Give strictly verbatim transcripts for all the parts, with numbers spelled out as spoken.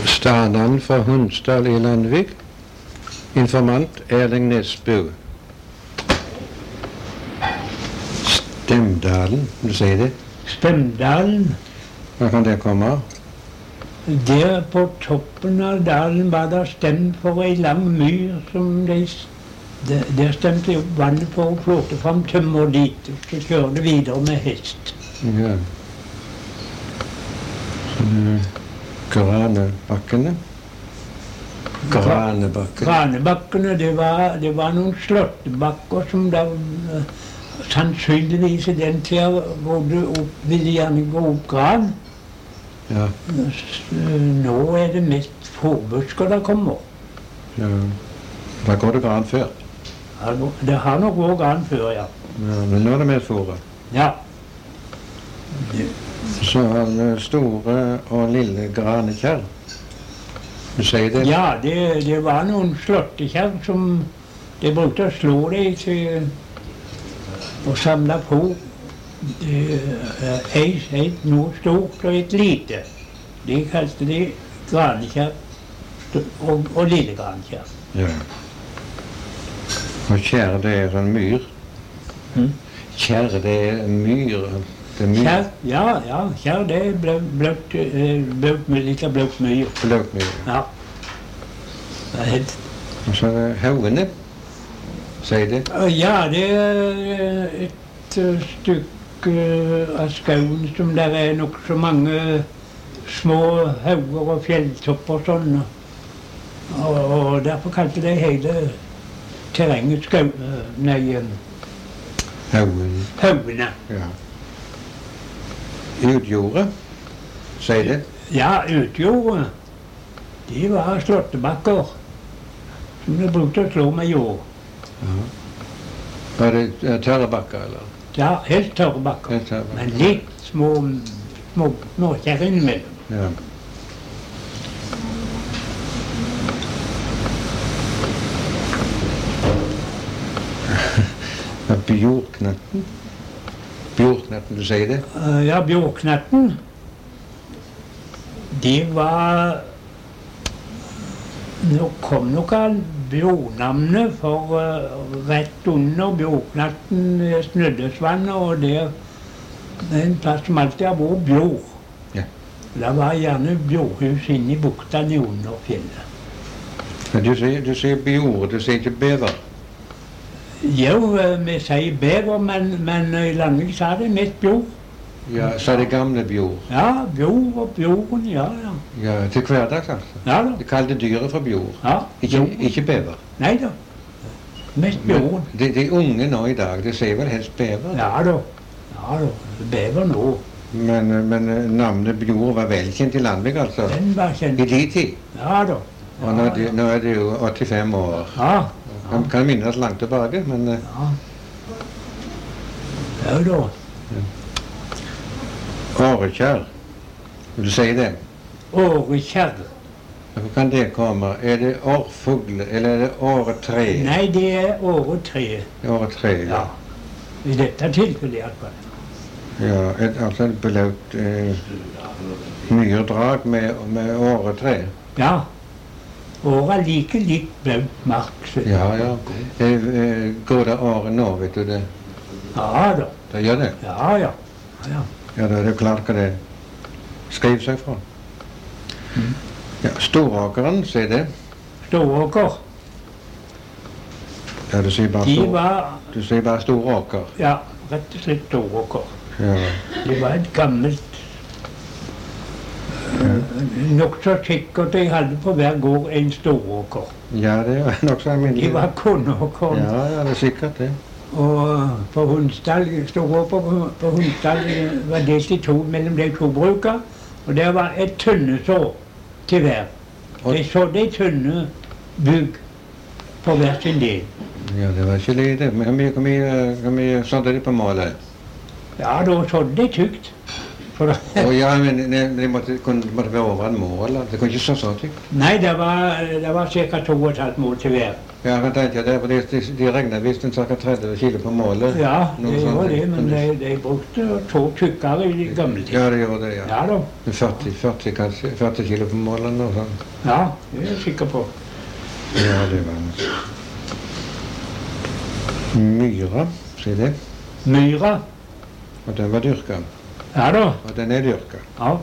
Stanan fra Hundsdal i Landvik. Informant Erling Nesbu. Stemdalen, vil du si det? Stemdalen. Hva kan det komme av? Der på toppen av dalen var det stemt for ei lang myr som de Der, der stemte jo vannet for å flåte fram tømmer dit, og så kjøre det videre med hest. Ja. Så det Granebakkene? Granebakkene. Granebakkene, det var, det var noen slåttebakker som da uh, sannsynligvis i den tida både opp, ville gjerne gå opp gran. Ja. Nå er det mest forbusker der kommer. Ja. Da går det gran før. Det har nok vært gran før, ja. Ja, men nå er det mest fôret. Ja. Det. Så har vi store og lille granekjær. Du sier det? Ja, det, det var noen slåttekjær som de brukte å slå dem til å samle på. Et, et noe stort og et lite. De kalte de granekjær og, og lille granekjær. Ja. Og kjær, det er en myr. Mm. Kjær, det er en myr. Det er myr. Kjær, ja, ja, kjær det er bløt, bløt, bløt, litt av bløt myr. Bløt myr. Ja. Det er helt... Og så er det haugene, sier det? Ja, det er et stykke av skauen som der er nok så mange små hauger og fjelltopper og sånn. Og, og derfor kalte de hele terrenget skau... Nei... Haugen. Haugene. Ja. Utjordet, sier det? Ja, utjordet. De var slåttebakker som de brukte å slå med jord. Ja. Var det uh, tørre bakker, eller? Ja, helt tørre bakker. Helt tørre bakker. Men litt små, små småkjær innimellom. Ja. Bjorknetten. Bjorknetten, du sier det? Uh, ja, bjorknetten. De var... Nå kom nok av bjornamnet, for uh, rett under bjorknetten er Snøddesvannet, og det er en plass som alltid har vært bjor. Ja. Det var gjerne bjorhus inne i buktene under fjellet. Men du sier, du sier bjor, du sier ikke bever? Jo, vi sier bever, men, men i Landvik sa det mest bjor. Ja, så er det gamle bjor? Ja, bjor og bjoren, ja, ja. Ja, til hverdags altså? Ja da. De kalte dyret for bjor? Ja, ikke, bjor. Ikke bever? Nei da. Mest bjoren. De, de unge nå i dag, de sier vel helst bever? Ja da. Ja da. Bever nå. Men, men navnet bjor var velkjent i Landvik, altså? Den var kjent. I de tid? Ja da. Ja, og nå, de, nå er det jo åttifem år. Ja. Man kan minnes langt tilbake, men... Ja. Ja da. Ja. Årekjær, vil du si det? Årekjær. Hvor kan det komme? Er det årfugl, eller er det åretre? Nei, det er åretre. Åretre, ja. Ja. I dette tilfellet i hvert fall. Ja, et, altså et beløpt eh, myrdrag med, med åretre. Ja. Året like litt blaut mark. Så. Ja, ja. Eh, eh, går det året nå, vet du det? Ja da. Det gjør det? Ja, ja. Ja, ja da er det jo klart hva det skriver seg fra. mm. Ja, Storåkeren, se det. Storåker. Ja, du sier bare, De stor, var, du sier bare Storåker. ja, rett og slett Storåker. Ja. Det var et gammelt Nok så sikkert jeg hadde på hver gård en storåker. Ja, det er nok så alminnelig. De var kornåkeren. Ja, ja, det er sikkert det. Og på Hundsdal, storåker på, på Hundsdal var delt i to mellom de to bruka. Og der var et tønnesår til hver. De sådde et tønne bygg på hver sin del. Ja, det var ikke lite. Hvor mye, hvor mye, hvor mye sådde de på målet? Ja, da sådde de tykt. For det, Å ja, men det, det måtte, kunne, måtte være over en mål, eller? Det kunne ikke stå sånn, ikke? nei, det var, det var ca. to og et halvt mål til hver. Ja, jeg tenkte det, for de, de, de regnet visst en ca. tretti kilo på målet. Ja, Noe det sånt. var det, men de, de brukte to tykkere i gamle tid. Ja, det gjorde det, ja. Ja da. førti, førti, kanskje, førti kilo på målet eller noe sånt. Ja, det er jeg sikker på. Ja, det var det. Myra, sier det. Myra. Og den var dyrka. Ja da. Og den er dyrka. Ja.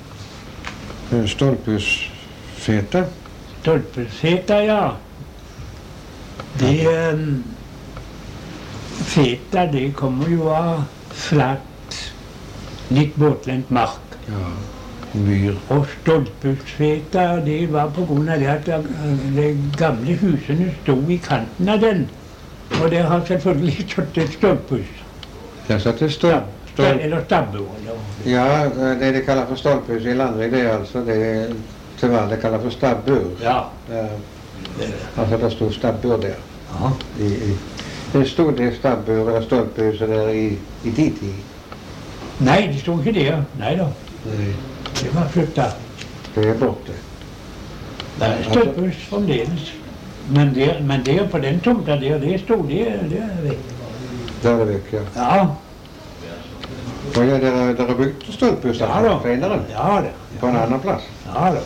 Stolpehusfeta. Stolpefeta, ja. Det um, Feta, det kommer jo av flatt, litt båtlendt mark. Ja. Myr. Og stolpehusfeta, det var på grunn av det at uh, de gamle husene sto i kanten av den. Og det har selvfølgelig stått et stolpehus. Der satt det stolp. Stolp. Eller stabbur. Eller. Ja, det de kaller for stolphus i Landvik, det er altså det til vanlig kaller for stabbur. Ja. Eh, altså det stod stabbur der. Ja. I, i, det stod det stabbur eller stolphuset der i, i de tid. Nei, det sto ikke der. Nei da. Nei. Det var flytta. Det er borte. Det er stolpehus fremdeles. Men der, men der på den tomta der, det sto det, det er vekk. Der er det vekk, ja. Ja. Og ja, dere har bygd stolphus Ja da. senere, Ja da. på en annen plass. Ja da.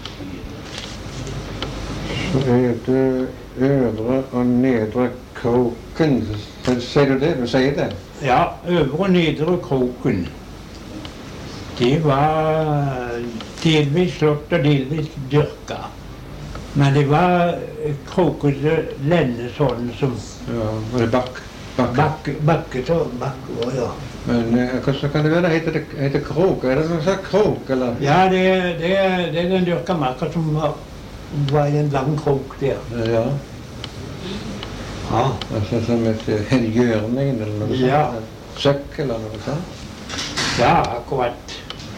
Så er det øvre og nedre kroken. Så sier du det? Du sier det? Ja, øvre og nedre kroken. Det var delvis slått og delvis dyrka. Men det var krokete lende sånn som Ja, og det er bakk. Bakke. bakke, bakke, så, bakke, å, ja. Men eh, hvordan kan det være? Heter det heter krok? Er det sånn slags krok, eller? Ja, det, det, det er den dyrka marka som var, var i en lang krok der. Ja. Ja. Altså som et eh, en hjørning eller noe sånt? Ja. Søkk eller noe sånt? Ja, akkurat.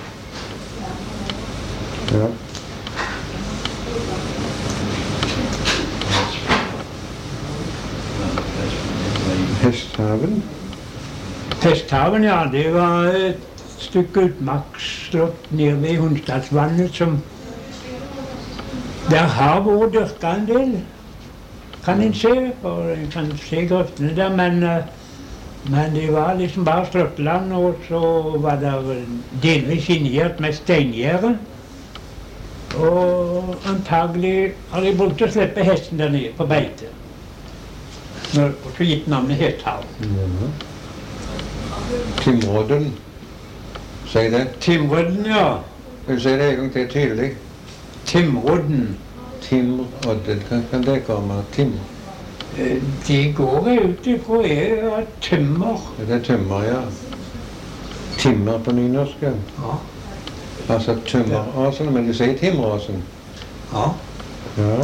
Ja. Hesthaven. Hesthaven, ja, det var et stykke utmarksslott nede ved Hundstadsvannet som der har vært dyrka en del, kan en se. Og en kan se grøftene der, men, eh, men det var liksom bare slåttland, og så var det delvis inngjerd med steingjerde. Og antagelig har de brukt å slippe hesten der nede på beite. Og så gitt navnet Hesthaven. Ja. Timråden. Sier det. Timråden, ja. Vil du si det en gang til tydelig? Timråden. Timråden. Hva kan det komme? Tim? Eh, Det går jeg ut ifra er at tømmer. Det er tømmer, ja. Timmer på nynorsk, ja. Ja. Altså tømmerasen, men du sier timrasen. Ja. Ja.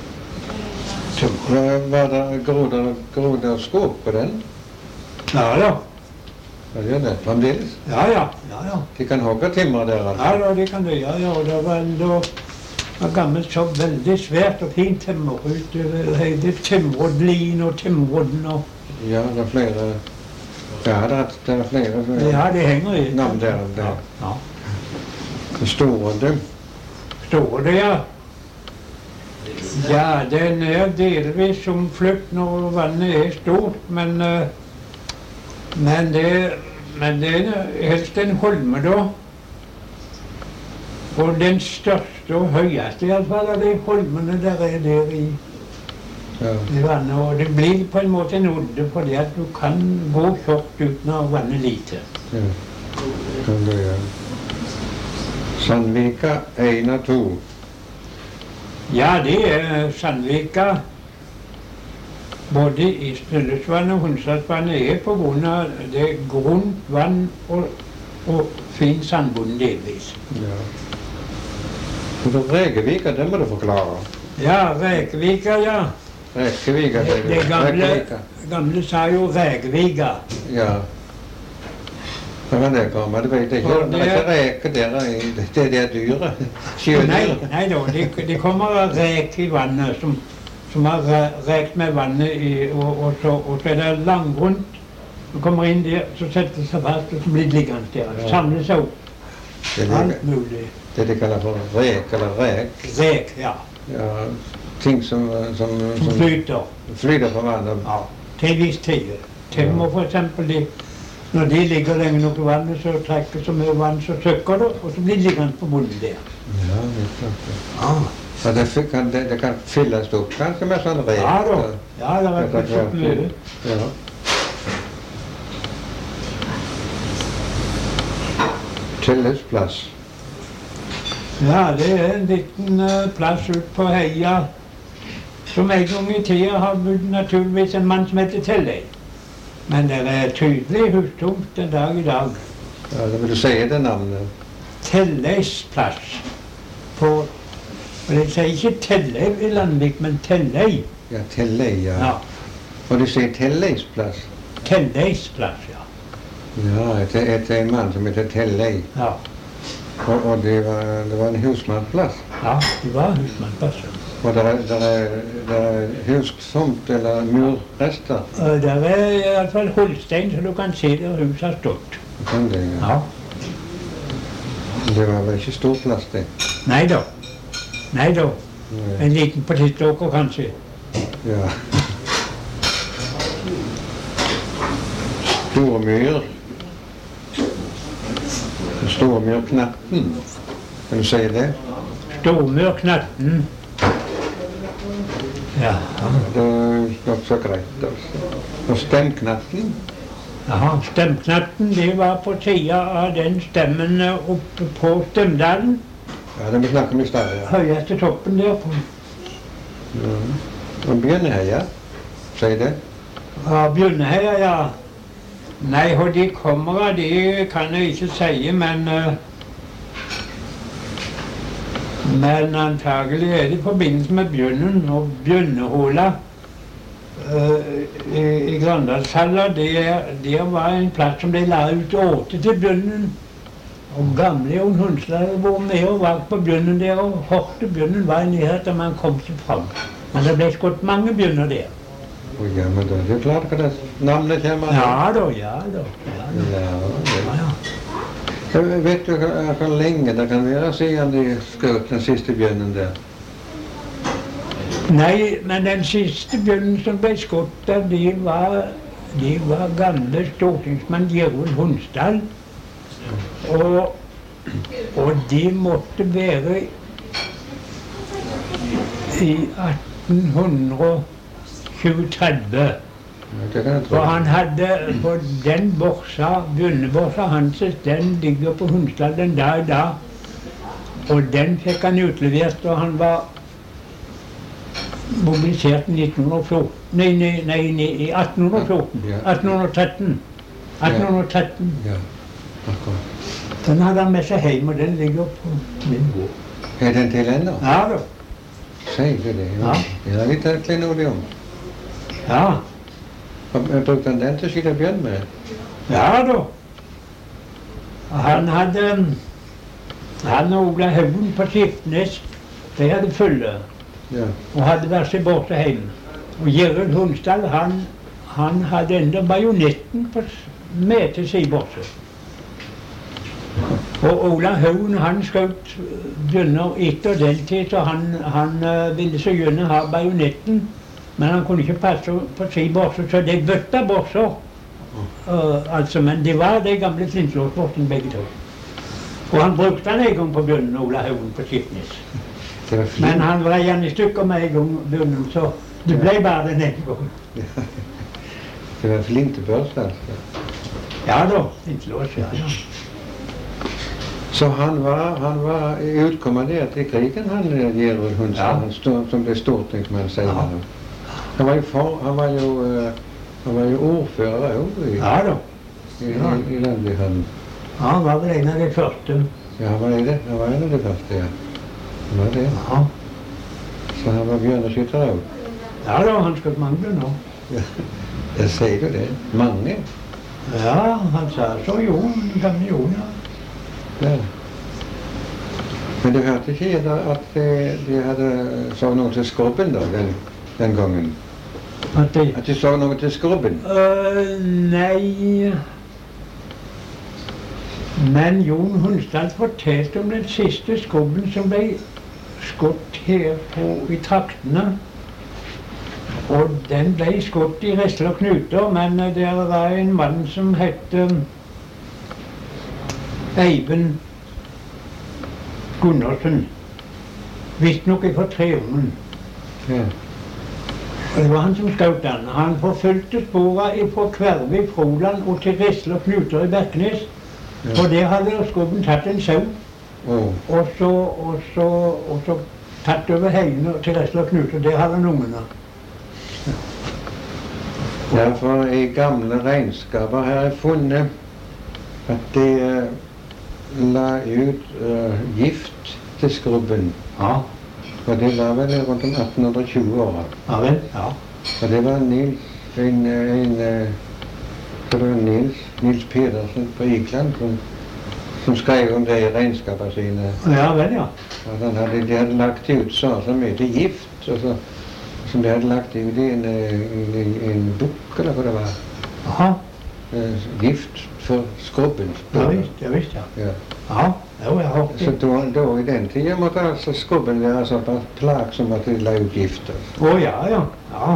Hva var det groder, groder skog på den? Ja da. Ja, det gjør det. Fremdeles. Ja ja. Ja ja. De kan hogge timmer der, Ja altså. da, det kan du gjøre. Ja, det var da var gammelt så veldig svært og fint tømmer ut. Det heter Timrådlin og Timråden og Ja, det er flere. Ja, det er, det er flere som er ja, det henger i. navn der. der. Ja. Det store dem. Står det, ja. Ja, den er delvis omfløkt når vannet er stort, men eh, men det, men det er helst en holme, da. Og den største og høyeste i alle fall av de holmene der er der i, Ja. i vannet. Og det blir på en måte en odde, fordi at du kan gå kort uten å vanne lite. Ja. Kan det gjøre. Sandvika én og to. Ja, det er Sandvika. Både i Spillesvann og Hundstadsvannet er på grunn av det er grunt vann og, og fin sandbunn delvis. Ja. Så Rekevika, det må du forklare. Ja, Rekevika, ja. Rekevika, Det, sier du. det gamle, Rekevika. gamle sa jo Rekevika. Ja. Hva kan det komme? Du vet ikke, Og det er ikke reker der, i- det er det dyret. Nei, Sjødyret. nei da, det, det kommer av rek i vannet som, som har re- rekt med vannet i, og, og, så, og så er det langgrunt. Du kommer inn der, så setter det seg fast og så blir det liggende der. Ja. Samler seg opp. Det de, Alt mulig. det de kaller for rek eller rek. Rek, ja. Ja, ting som, som, Som flyter. flyter på vannet. Ja. Til en viss tid. Timmer for eksempel, de, når de ligger lenge nok i vannet, så trekker så mye vann, så søkker det, og så blir de liggende på bunnen der. Ja, det er klart det. Ja. Så det, fi- kan, det, det kan fylles opp kanskje med sånn rek? Ja da. Ja, det er Etter ikke så hvert. mye. Ja. Tillitsplass. Ja, det er en liten eh, plass ut på heia som en gang i tida har bodd naturligvis en mann som heter Tellei. Men det er tydelig hustomt den dag i dag. Ja, det vil du si det navnet? Telleis plass. På, og de sier ikke Tellei i Landvik, men Tellei. Ja, Tellei, ja. Ja, Og du sier Telleisplass? Telleis plass, ja. Ja, etter, etter en mann som heter Tellei. Ja, Og, og det, var, det var en husmannsplass. ja det var husmannsplasser. Og det er, der er, der er hustomt eller murrester. Og der er i hvert fall Holstein, så du kan se der huset har stått. Kan det, ja. Ja. Det var vel ikke stor plass, det. Nei da. Nei da. Nei. En liten potetåker kanskje. Ja. Stormyr. Stormyrknatten. Kan du si det? Stormyrknatten. Ja. Det er nokså greit, altså. Og stemknatten. Jaha, stemknatten, det var på sida av den stemmen oppe på Stemdalen. Ja, det vi snakket om i stad, ja. Høyeste toppen der på Ja. Og Bjørneheia, sier det. ja, Bjørneheia, ja. Nei, hvor de kommer av, det kan jeg ikke si, men eh, Men antagelig er det i forbindelse med Bjørnen og Bjørnehåla. eh, I, i Grandalshalla, det, det var en plass som de la ut åte til Bjørnen. Og gamle Jon Hundsland var med og var på Bjørnen der, og hørte Bjørnen var i nærheten, man kom seg fram. Men det ble skutt mange bjørner der. Å ja, men da er det jo klart hva det navnet kommer. Ja da, ja da. Ja, da. Ja, det. Ja, ja. Jeg vet du hvor, hvor lenge det kan være siden de skjøt den siste bjørnen der? Nei, men den siste bjørnen som ble skutt der, de var, de var gamle stortingsmann Gjermund Hundsdal. Og, og de måtte være i atten tjue-tretti. Ja, det kan jeg tro. For han hadde, for den borsa, bjørneborsa hans, den ligger på Hundsdal den dag i dag. Og den fikk han utlevert, og han var mobilisert i nitten fjorten. Nei, nei, nei, nei i atten fjorten. Ja. atten tretten. atten tretten. Ja, akkurat. Den hadde han med seg hjem, og den ligger på min gård. Er den til ennå? Ja da. Sier du det? Ja. Ja, litt av klenodium. Ja. Jeg brukte han den til å skyte bjørn med? Ja da. Han hadde Han og Ola Haugen på Skiftnes, de hadde følge Ja. og hadde vært seg borte hjem. Og Gjermund Hundsdal, han, han hadde enda bajonetten på, s- med til sin borte. Og Ola Haugen, han skjøt bjørner etter den tid, så han, han eh, ville så gjerne ha bajonetten. Men han kunne ikke passe på sin borse, så de bytta borser. Uh, altså, men det var de gamle flintlåsbortene begge to. Og han brukte han en gang på bjørnen, Ola Haugen på Skiftnes. Det var Men fint. han vrei han i stykker med en gang, bjørnen, så det ble bare den ene gangen. Det var flintebørs, altså. Ja da, flintlås, ja, ja. Så han var, han var utkommandert i krigen, han Gjermund Hundsdal, Ja. han stod, som ble stortingsmann senere. Ja. Han var jo, for, han var jo, eh, han var jo ordfører òg i, Ja da. i, i, i Landvikhallen. Ja, han var vel en av de første. Ja, han var i det. Han var en av de første, ja. Han var det. Ja, Så han var bjørneskytter òg. ja da, han skjøt mange bjørner. Ja. Jeg sier jo det. Mange. Ja, han sa så jo, den gamle Jon, ja. Ja. Men du hørte ikke da at de, de hadde så noe til skrubben da, den, den gangen? At de, At de så noe til skrubben? Øh, nei Men Jon Hunstad fortalte om den siste skobben som ble skutt her på, i traktene. Og den ble skutt i Resler og Knuter, men det var en mann som het Eivind Gundersen. Visstnok fra Treungen. Ja. Og det var han som skjøt den. Han forfulgte sporene fra Kverve i Froland og til Resler og Knuter i Berknes. Ja. Og der hadde skobben tatt en sau. Oh. Og så, og så, og så tatt over heiene til Resler og Knuter. Der hadde han ungene. Ja, for i gamle regnskaper har jeg funnet at de uh, la ut uh, gift til skrubben. Ja. Og det var vel rundt om atten tjue år. Ja vel, ja. Og det var Nils, en, en, en det var Nils, Nils Pedersen på Ikland som, som skrev om det i regnskapene sine. Ja vel, ja. Og han hadde, de hadde lagt ut så så mye til gift, og så, som de hadde lagt ut i en, en, en bok, eller hva det var. Aha. Eh, gift for skrubben. Ja visst, ja visst, ja. Ja. Ja, jo, jeg har hørt Så det. da, da i den tiden måtte altså skrubben være såpass plagsom at de la ut gift. Å ja, ja. Ja.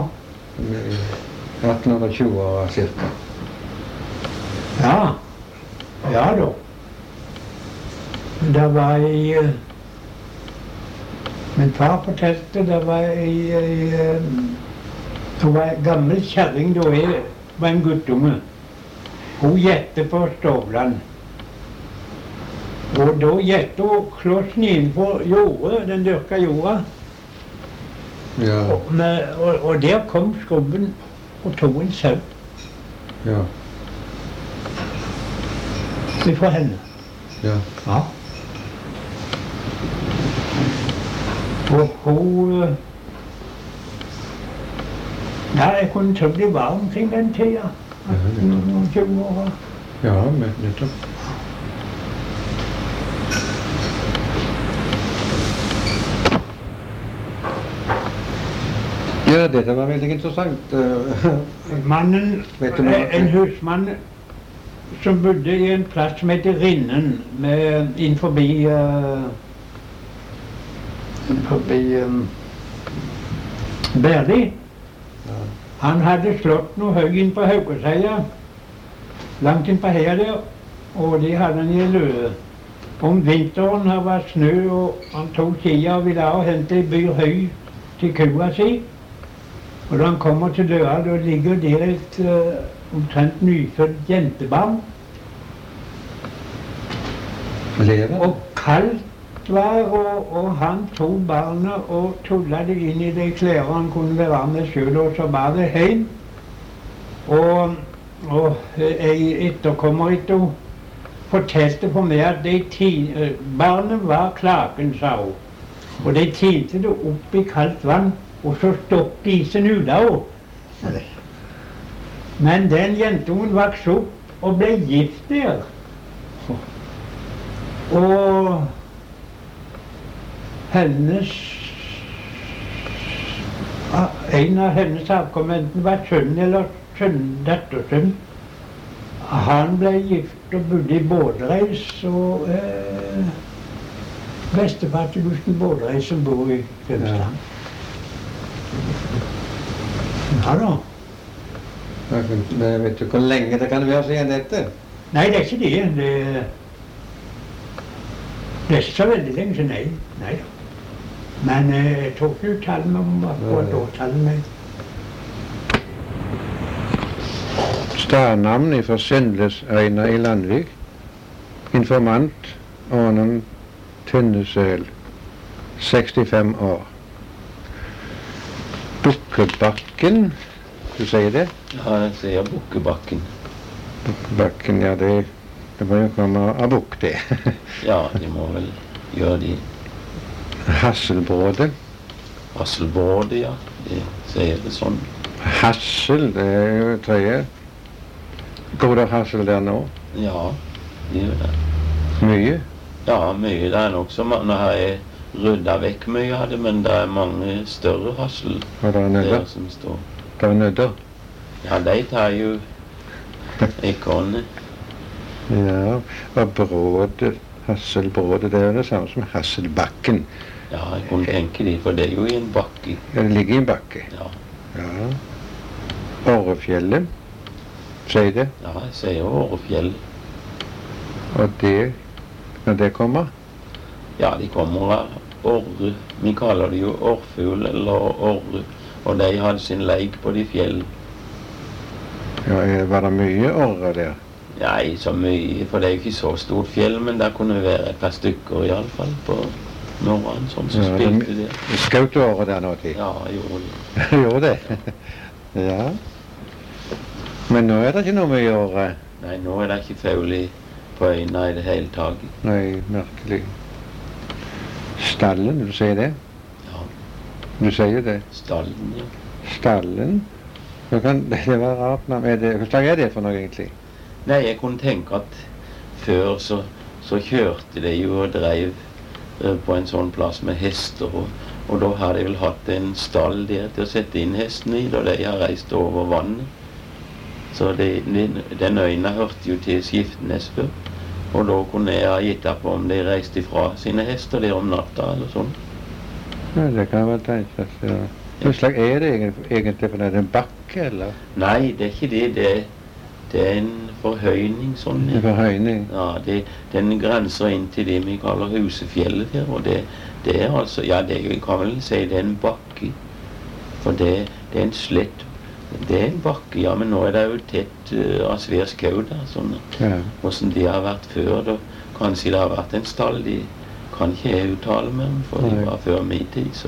atten tjue år cirka. Ja. Ja da. Det var i eh, Min far fortalte det var i, i eh, det var en gammel kjerring da jeg var en guttunge. Hun gjette på Stovland. Og da gjette hun klossen innenfor jordet, den dyrka jorda. Ja. Og, med, og, og der kom skrubben og tok en sau Ja. ifra henne. Ja. Ja. Og hun eh, Ja, jeg kunne tro det var omkring den tida. atten tjue år. Ja, men nettopp. Ja, dette var veldig interessant. Mannen, Vet du noe? en husmann som bodde i en plass som heter Rinnen, med inn forbi uh, inn forbi um, Berli. Ja. Han hadde slått noe høy inn på Haugeseia, langt inn på heia der, og de hadde han i en løe. Om vinteren her var snø, og han tok skia og ville ha og hente en byr høy til kua si. Og da han kommer til døra, da ligger der et uh, omtrent nyfødt jentebarn. Lever? Og kaldt var, og, og han tok barnet og tullet det inn i de klær han kunne være med selv, og så var det hjem. Og, og jeg etterkommer etter fortalte for meg at de tin, barnet var klaken, sa hun. Og de tinte det opp i kaldt vann, og så stokk isen ut av henne. Men den jentungen vokste opp og ble gift der. Og hennes en av hennes avkommenter var sønnen eller sønn, dattersønn. Han ble gift og bodde i Bådreis, og eh, bestefar til Gusten Bådreis som bor i Grimstad. Ja da. Men vet du hvor lenge det kan være siden dette? Nei, det er ikke det. Det, det er ikke så veldig lenge siden, nei. Nei da. Men eh, jeg tok ikke ut tall om akkurat årtallet med. Stadnavn fra Sindlesøyna i Landvik. Informant Arnon Tynnesøl, sekstifem år. Bukkebakken, du sier det? Ja, jeg sier Bukkebakken. Bukkebakken, ja, det, det må jo komme av bukk, det. Ja, de må vel gjøre de. Hasselbrådet. Hasselbrådet, ja. De sier det sånn. Hassel, det er jo tredje. Går det hassel der nå? Ja, de gjør det. Mye? Ja, mye. Det er nok som nå har jeg rydda vekk mye av det, men det er mange større hassel Og det er nødder? der som står. Det er nødder? Ja, de tar jo ekornet. Ja, og brådet, Hasselbrådet, det er jo det samme som Hasselbakken. Ja, jeg kunne tenke det, for det er jo i en bakke. Ja, det ligger i en bakke. Ja, Ja. Orrefjellet, sier det. ja jeg sier Årefjell. Og det, når det kommer, Ja, de kommer av orre. Vi kaller det jo orrfugl eller orre. Og de hadde sin leik på de fjell. ja, er- var det mye orre der? Nei, så mye, for det er jo ikke så stort fjell, men der kunne være et par stykker i alle fall på morgenen, sånn som Ja, spilte det- det. Skjøt du orre der nå til? Ja, gjorde det. Gjorde det? Ja. Men nå er det ikke noe mye orre. Nei, nå er det ikke faul i- på øynene i det hele tatt. Nei, merkelig. Stallen, du sier det? Ja, Du sier det. stallen, ja. Stallen? Hva kan, det var rart navn. Er det, hva slag er det for noe egentlig? Nei, jeg kunne tenke at før så, så kjørte de jo og drev eh, på en sånn plass med hester, og, og da har de vel hatt en stall der til å sette inn hestene i, da de har reist over vannet. Så de, de, den øyna hørte jo til Skiftenes før, og da kunne jeg ha gitt opp om de reiste ifra sine hester der om natta eller sånn. Ja, det kan være tenkes, ja. Hva slag er det egentlig, egentlig for noe? Er det en bakke, eller? Nei, det er ikke det. Det, er- det er en forhøyning sånn. En forhøyning? Ja, det, den grenser inn til det vi kaller Husefjellet her, og det, det er altså, ja, det er, jeg kan vel si det er en bakke, for det, det er en slett, det er en bakke, ja, men nå er det jo tett uh, av svær skau der, sånn, Ja. hvordan de har vært før, da, kanskje det har vært en stall, de kan ikke jeg uttale meg om, for de Nei. var før min tid, så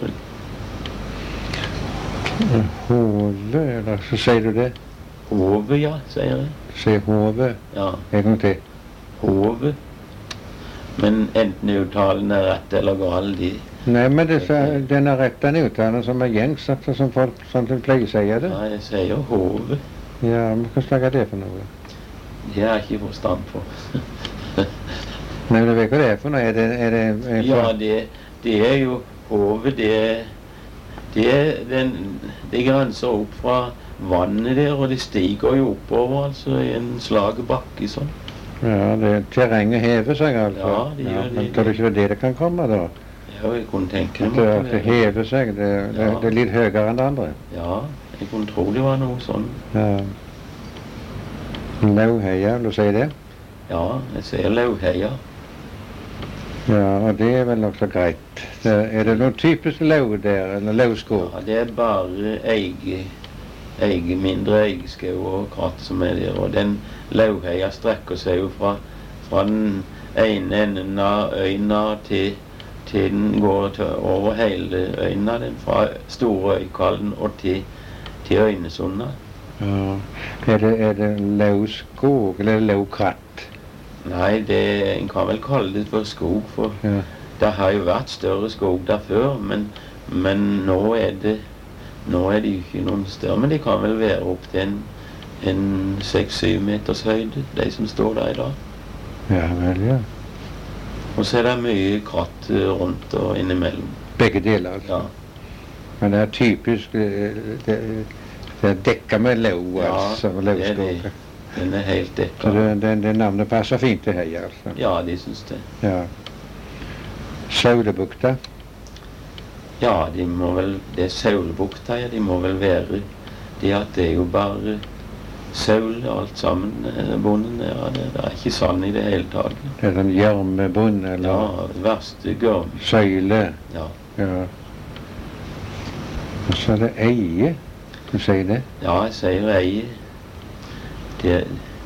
Hove, eller så sier du det? Hove, ja, sier jeg, Sier hove. ja, En gang til. Hove, men enten uttalen er rett eller gal, de, Nei, men det, så, denne retten uttalen som er gjengs, altså, som folk sånn som pleier å si det. ja, jeg sier Hove. Ja, men hva slag er det for noe? Det har jeg ikke forstand på. Nei, men du vet hva det er for noe? Er det, er det, er det Ja, det, det er jo hovet, det, det, er den, det grenser opp fra vannet der, og det stiger jo oppover, altså, i en slag bakke sånn. Ja, det, terrenget hever seg altså. Ja, det gjør det. Men tror du ikke det er det det kan komme da? Ja, jeg kunne tenke At meg det, at at det hever seg, det, det, Ja. det er litt høyere enn det andre. Ja, jeg kunne tro det var noe sånn. Ja. Lauheia, vil du si det? Ja, jeg ser Lauheia. Ja, og det er vel nokså greit. Det, er det noen typisk lau der, eller lauskog? Ja, det er bare eige, eige mindre eigeskau og kratt som er der, og den Lauheia strekker seg jo fra, fra den ene enden av øyna til, til den går til, over hele øyna, den fra Store Øykallen og til, til Øynesunda. Ja. Er det, er det lauskog, eller er det laukratt? Nei, det, en kan vel kalle det for skog, for Ja. det har jo vært større skog der før, men, men nå er det nå er det jo ikke noen større, men de kan vel være opp til en, en seks-syv meters høyde, de som står der i dag. Ja vel, ja. Og så er det mye kratt eh, rundt og innimellom. Begge deler, altså. Ja, Men det er typisk eh, det, det er dekka med lau, Ja, altså. det er Lauskog. det. Den er helt Så dekka. det, det, det navnet passer fint til heia, altså. Ja, de syns det. Ja. Saulebukta. Ja, de må vel, det er Saulebukta, ja, de må vel være det at det er jo bare saul alt sammen, eh, bonden der, det, det er ikke sann i det hele tatt. Det er sånn gjørmebunn, eller Ja, verste gørm. søyle. Ja. Ja. Og så er det eie. Du sier det? Ja, jeg sier eie. Det,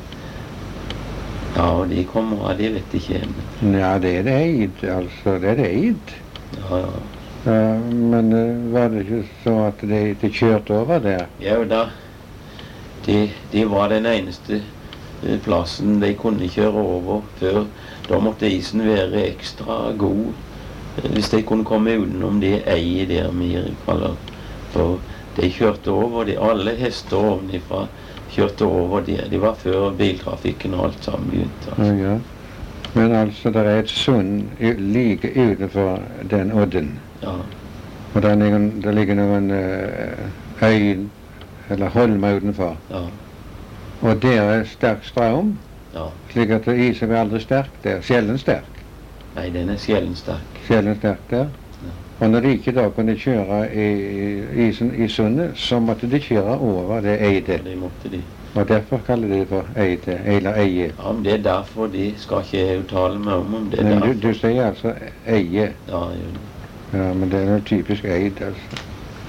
ja, og de kommer av, de vet ikke. Ja, det er det eid, altså. Det er det eid. Ja, ja. Ja, men eh, var det ikke så at de, de kjørte over der? Ja, da, de, de var den eneste eh, plassen de kunne kjøre over før. Da måtte isen være ekstra god, eh, hvis de kunne komme utenom det eiet der vi kaller. For de kjørte over, de, alle hester ovenifra kjørte over der. De var før biltrafikken og alt sammen begynte. Ja, Altså. ja. Men altså, det er et sund u- like utenfor den odden. Ja, Og der ligger, der ligger noen uh, øy, eller holmer utenfor. ja, Og der er sterk strøm. Ja. Slik at isen er aldri sterk der. Sjelden sterk. Nei, den er sjelden sterk. Sjelden sterk der. Ja. Og når de ikke da kunne kjøre i isen i sundet, så måtte de kjøre over det eidet. Det måtte de. Og derfor kaller de det for eide, eller eie. Ja, men det er derfor de skal ikke jeg uttale meg om, om det er Men du, derfor. du sier altså eie. Ja, jeg gjør det. Ja, men det er noe typisk eid, altså.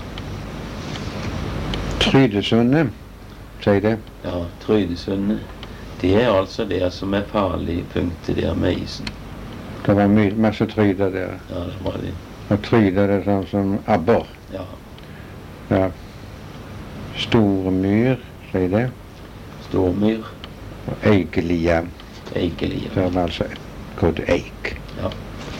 Trydesundet, sier det. Ja, Trydesundet. Det er altså det som er farlig punktet der med isen. Det var my masse tryder der. Ja, det var det. Og tryder det sånn som abbor. Ja. Ja. Stormyr, sier det. Stormyr. Og eikelia. Eikelia. Det var altså gått eik. Ja.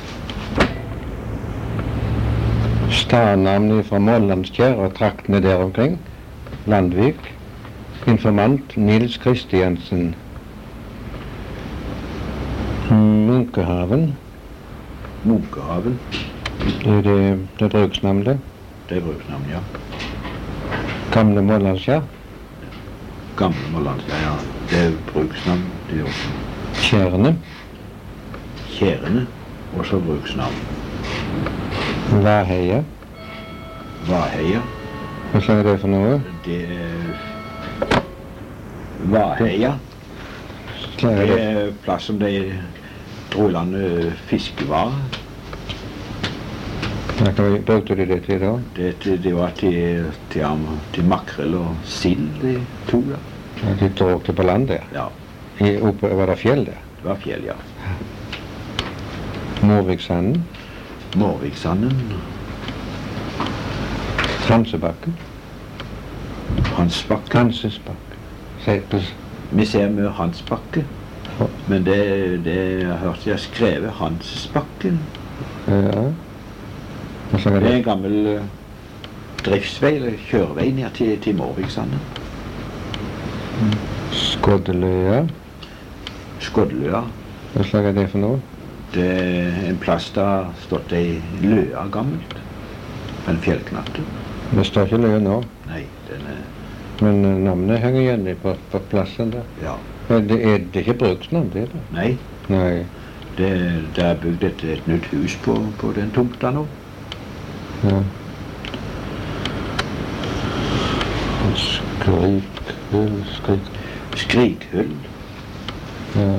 Stadnavnet fra Målandskjær og traktene der omkring. Landvik. Informant Nils Kristiansen. Munkehaven. Munkehaven. Det er det, det er bruksnavnet. Det er bruksnavn, ja. Gamle Målandskjær. Gamle Målandskjær, ja. Det er bruksnavn, det er også. Skjærene. Kjærene, også bruksnavn. Vaheia. Vaheia. Hva slags er det for noe? Det er Vaheia. Hva er Det det? er plass som de dro i land eh, fiskevarer. Ja, hva brukte de det til da? Det, det, det var til, til, am- til makrell og sild de to da. Ja, de dro det på land der. Ja, I, oppe, var det fjell der? det var fjell, ja. Morviksanden. Morviksanden, Transebakken. Hansbakke. Kansesbakken. Sier på s- Vi ser med Hansbakke, men det, det jeg har hørt jeg har skrevet Hansbakken. Ja. Hva slags er Det er det? en gammel eh, driftsvei, eller kjørevei ned til, til Morviksanden. Skoddeløya. Skoddeløa. Hva slags er det for noe? Det er en plass der har stått ei løa gammelt. En fjellknatte. Det står ikke løy nå, Nei, den er men eh, navnet henger igjen i på, på plassen der. Ja. Men det er, det er ikke bruksnavn, det da? Nei, Nei. det, det er bygd et, et nytt hus på, på den tomta nå. Ja. Skrik, skrik. Skrikhull. Ja.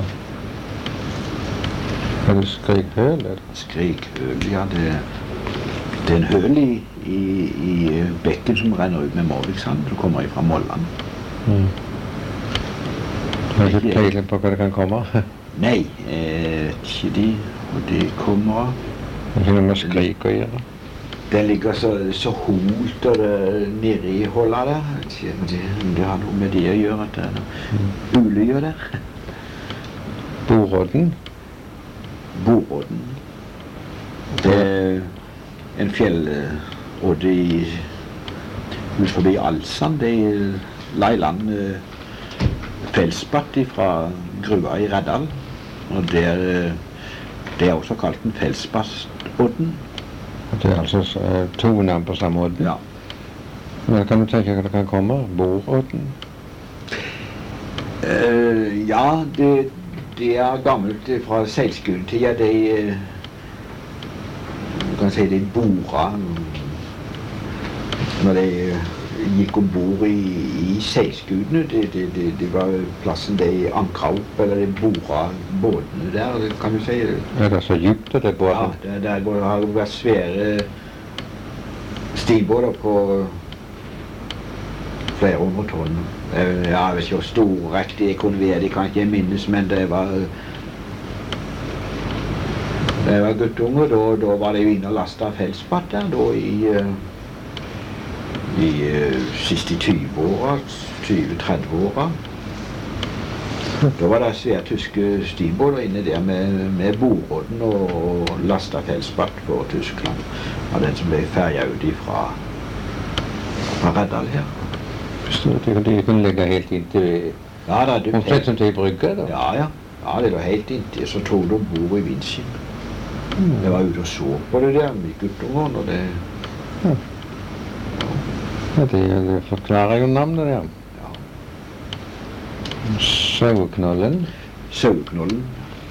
Er det skrikhøl, eller? Skrikhull, ja. Det, det er en høl i, i, i bekken som renner ut med Morviksand. Du kommer ifra Molland. Mm. Har du ikke peiling på hva det kan komme? Nei, eh, ikke de. Og de kommer av. Det er ikke noe med skrik å gjøre. Den ligger så, så holt og det nede i hullet der. Jeg vet ikke om det, om det har noe med det å gjøre at det er noe ulyr der. Borodden. Borodden. Det er en fjellodde i ut forbi Alsand. Det la i land eh, feldspatt fra grua i Reddal. Og det er, det er også kalt en feldspattodden. Det er altså uh, to navn på samme måte. Ja. Men kan du tenke hva det kan komme? Borodden? Eh, ja, det, det er gammelt fra seilskutida. De eh, du kan si de bora når de eh, gikk om bord i, i seilskutene. Det, det, det, det var plassen de ankra opp, eller de bora båtene der, det kan du si. Er det så dypt det Ja, båten? det, der går, har det vært svære stilbåter på flere hundre tonn. Eh, Ja, jeg vet ikke hvor store riktig de kunne være, de kan ikke minnes, men det var da jeg var guttunge, da, da var det jo inne og lastet feldspatt der, da i, eh, i eh, siste tjue-åra, tjue-tretti-åra. Da var det svære tyske stibåter inne der med, med Borodden og, og lastet feldspatt for Tyskland. Av den som ble ferja ut ifra fra Reddal her. Forstår du? De kunne ligge helt inntil Ja, da, du, omtrent som til brygge, da. ja, ja. Ja, det var helt inntil, så tok de ombord i vindskip. Jeg var ute og så på det der med guttungene, og det... Ja, det, det forklarer jo navnet der. Ja. Saueknollen. Saueknollen,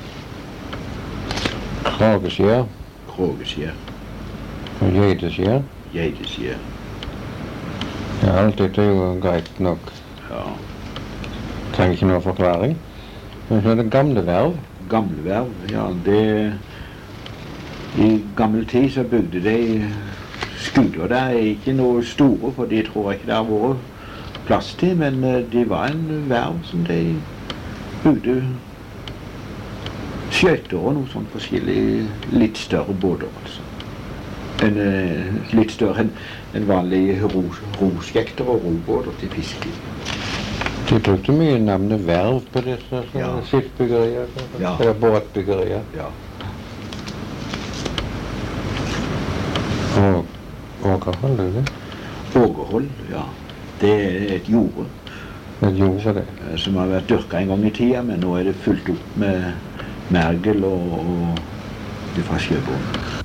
Krageskjær Krågeskjær, og geiteskjær. Geiteskjær. Ja, alt dette er jo greit nok. Ja. Trenger ikke noe forklaring. Men så er det gamle verv. Gamle verv, ja, det i gammel tid så bygde de skuter. Det er ikke noe store, for de tror jeg ikke det har vært plass til, men eh, de var en verv som de bygde skøyter og noe sånt forskjellig, litt større båter, altså. En, eh, litt større enn en vanlig ro, roskjekter og robåter til fiske. De brukte mye navnet verv på disse Ja. skipsbyggerier, Ja. eller båtbyggerier. Ja. Og, og hva holder det? Ågerhold, ja. Det er et jorde Et jord for det. eh, som har vært dyrka en gang i tida, men nå er det fulgt opp med mergel og, og det fra sjøbunnen.